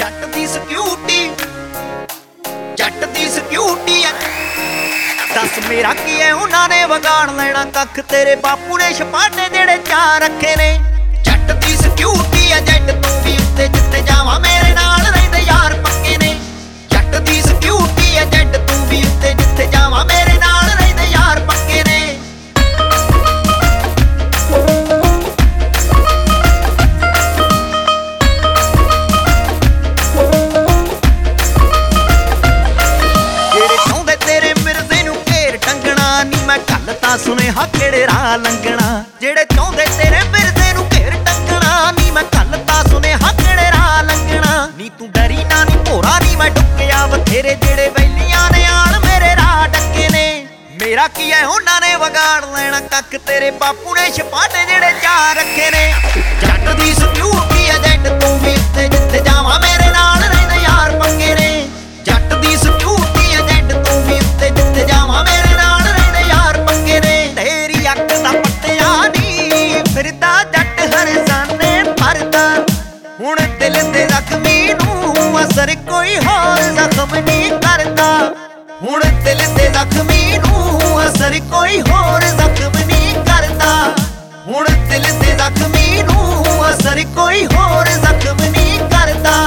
ਜੱਟ ਦੀ ਸਿਕਿਉਰਿਟੀ ਐ। ਦੱਸ ਮੇਰਾ ਕੀ ਐ ਉਹਨਾਂ ਨੇ ਵਿਗਾੜ ਲੈਣਾ ਕੱਖ, ਤੇਰੇ ਬਾਪੂ ਨੇ ਛਪਾਟੇ ਜਿਹੜੇ ਚਾਰ ਰੱਖੇ ਨੇ। ਜੱਟ ਦੀ ਸਿਕਿਉਰਿਟੀ ਐ ਜੱਟ ਤੂੰ ਵੀ ਉੱਤੇ ਜਿੱਤੇ ਜਾਵਾਂ ਮੇਰੇ ਨਾਲ ਰਹਿੰਦੇ ਯਾਰ ਪੱਕੇ ਨੇ। ਜੱਟ ਦੀ ਸਿਕਿਉਰਿਟੀ ਐ ਜੱਟ ਤੂੰ ਵੀ ਉੱਤੇ ਜਿੱਥੇ ਜਾਵਾਂ ਮੇਰੇ ਨਾਲ ਰਹਿੰਦੇ ਯਾਰ ਪੱਕੇ ਨੇ। ਸੁਨੇਹਾ ਕਿਹੜੇ ਰਾਹ ਲੰਘਣਾ, ਜਿਹੜੇ ਚਾਹੁੰਦੇ ਤੇਰੇ ਮਿਰਜ਼ੇ ਨੂੰ ਘੇਰ ਟੰਗਣਾ ਨੀ ਮੈਂ ਕੱਲ ਤਾਂ ਸੁਨੇਹਾ ਕਿਹੜੇ ਰਾਹ ਲੰਘਣਾ। ਨੀ ਤੂੰ ਡਰੀ ਨਾ ਨੀ ਭੋਰਾ ਨੀ ਮੈਂ ਡੁੱਕਿਆ ਬਥੇਰੇ ਜਿਹੜੇ ਵੈਲੀਆਂ ਨੇ ਆਣ ਮੇਰੇ ਰਾਹ ਡੱਕੇ ਨੇ। ਮੇਰਾ ਕੀ ਐ ਉਹਨਾਂ ਨੇ ਵਿਗਾੜ ਲੈਣਾ ਕੱਖ, ਤੇਰੇ ਬਾਪੂ ਨੇ ਛਪਾਟੇ ਜਿਹੜੇ ਚਾਰ ਰੱਖੇ ਨੇ। ਜੱਟ ਦੀ ਸਿਕਿਉਰਿਟੀ ਐ ਜੱਟ ਤੂੰ ਵੀ ਉੱਤੇ ਜਿੱਥੇ ਜਾਵਾਂ ਮੇਰੇ ਨਾਲ ਰਹਿੰਦੇ ਯਾਰ ਪੱਕੇ ਨੇ। ਜੱਟ ਦੀ ਸਿਕਿਉਰਿਟੀ ਐ ਜੱਟ ਤੂੰ ਵੀ ਉੱਤੇ ਜਿੱਥੇ ਜਾਵਾਂ ਮੇਰੇ ਨਾਲ ਰਹਿੰਦੇ ਯਾਰ ਪੱਕੇ ਨੇ। ਤੇਰੀ ਅੱਖ ਦਾ ਪੱਟਿਆ ਨੀ ਫਿਰਦਾ ਜੱਟ ਹਰਜ਼ਾਨੇ ਭਰਦਾ, ਹੁਣ ਦਿਲ ਦੇ ਜ਼ਖਮੀ ਨੂੰ ਅਸਰ ਕੋਈ ਹੋਰ ਜ਼ਖਮ ਨਹੀਂ ਕਰਦਾ। ਹੁਣ ਦਿਲ ਦੇ ਜ਼ਖਮੀ ਨੂੰ ਅਸਰ ਕੋਈ ਹੋਰ ਜ਼ਖਮ ਨਹੀਂ ਕਰਦਾ। ਹੁਣ ਦਿਲ ਦੇ ਜ਼ਖਮੀ ਨੂੰ ਅਸਰ ਕੋਈ ਹੋਰ ਜ਼ਖਮ ਨਹੀਂ ਕਰਦਾ।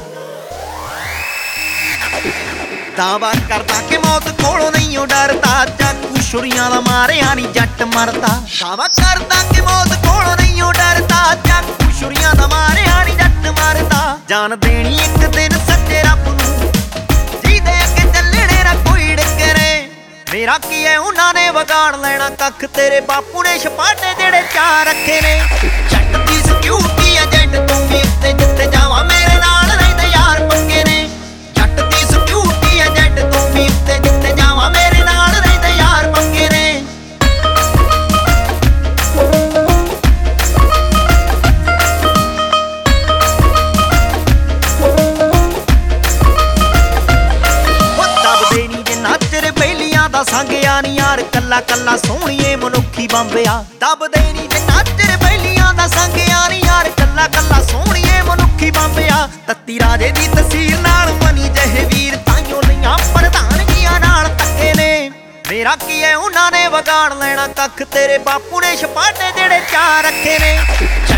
ਦਾਵਾ ਕਰਦਾ ਕਿ ਮੌਤ ਕੋਲੋਂ ਨਹੀਂ ਓ ਡਰਦਾ, ਚਾਕੂ ਛੁਰੀਆਂ ਦਾ ਮਾਰਿਆ ਨੀ ਜੱਟ ਮਰਦਾ। ਦਾਵਾ ਕਰਦਾ ਕਿ ਮੌਤ ਕੋਲੋਂ ਨਹੀਂ ਓ ਡਰਦਾ, ਚਾਕੂ ਛੁਰੀਆਂ ਦਾ ਮਾਰਿਆ ਨੀ ਜੱਟ ਮਰਦਾ। ਜਾਨ ਦੇਣੀ ਇੱਕ ਦਿਨ ਸੱਚੇ ਰੱਬ ਨੂੰ, ਜਿਹਦੇ ਅੱਗੇ ਚੱਲਣੇ ਨਾ ਕੋਈ ਡਿੱਗਰੇ। ਮੇਰਾ ਕੀ ਐ ਉਹਨਾਂ ਨੇ ਵਿਗਾੜ ਲੈਣਾ ਕੱਖ, ਤੇਰੇ ਬਾਪੂ ਨੇ ਛਪਾਟੇ ਜਿਹੜੇ ਚਾਰ ਰੱਖੇ ਨੇ। ਜੱਟ ਦੀ ਸਿਕਿਉਰਿਟੀ ਐ ਜੱਟ ਤੂੰ ਵੀ ਉੱਤੇ ਜਿੱਥੇ ਜਾਵਾਂ ਮੇਰੇ ਨਾਲ ਰਹਿੰਦੇ ਯਾਰ ਪੱਕੇ ਨੇ। ਜੱਟ ਦੀ ਸਿਕਿਉਰਿਟੀ ਐ ਜੱਟ ਤੂੰ ਵੀ ਉੱਤੇ ਜਿੱਥੇ ਜਾਵਾਂ ਮੇਰੇ ਨਾਲ ਰਹਿੰਦੇ ਯਾਰ ਪੱਕੇ ਨੇ। ਦੱਬਦੇ ਨੀ ਜੇ ਨਾਚਰ ਬੇਲੀਆਂ ਦਾ ਸੰਗਿਆ ਨੀ ਯਾਰ ਕੱਲਾ ਕੱਲਾ ਸੋਹਣੀਏ ਮਨੁੱਖੀ ਬੰਬਿਆ। ਦੱਬਦੇ ਨੀ ਜੇ ਨਾਚਰ ਬੇਲੀਆਂ ਦਾ ਸੰਗਿਆ ਨੀ ਯਾਰ ਕੱਲਾ ਕੱਲਾ ਸੋਹਣੀਏ ਮਨੁੱਖੀ ਬੰਬਿਆ। ਤੱਤੀ ਰਾਜੇ ਦੀ ਤਸੀਰ ਨਾਲ ਮਨੀ ਜਿਹੇ ਵੀਰ ਤਾਈਓ ਲਈਆਂ ਪ੍ਰਧਾਨਗੀਆਂ ਨਾਲ ਧੱਕੇ ਨੇ। ਮੇਰਾ ਕੀ ਐ ਉਹਨਾਂ ਨੇ ਵਿਗਾੜ ਲੈਣਾ ਕੱਖ, ਤੇਰੇ ਬਾਪੂ ਨੇ ਛਪਾਟੇ ਜਿਹੜੇ ਚਾਰ ਰੱਖੇ ਨੇ।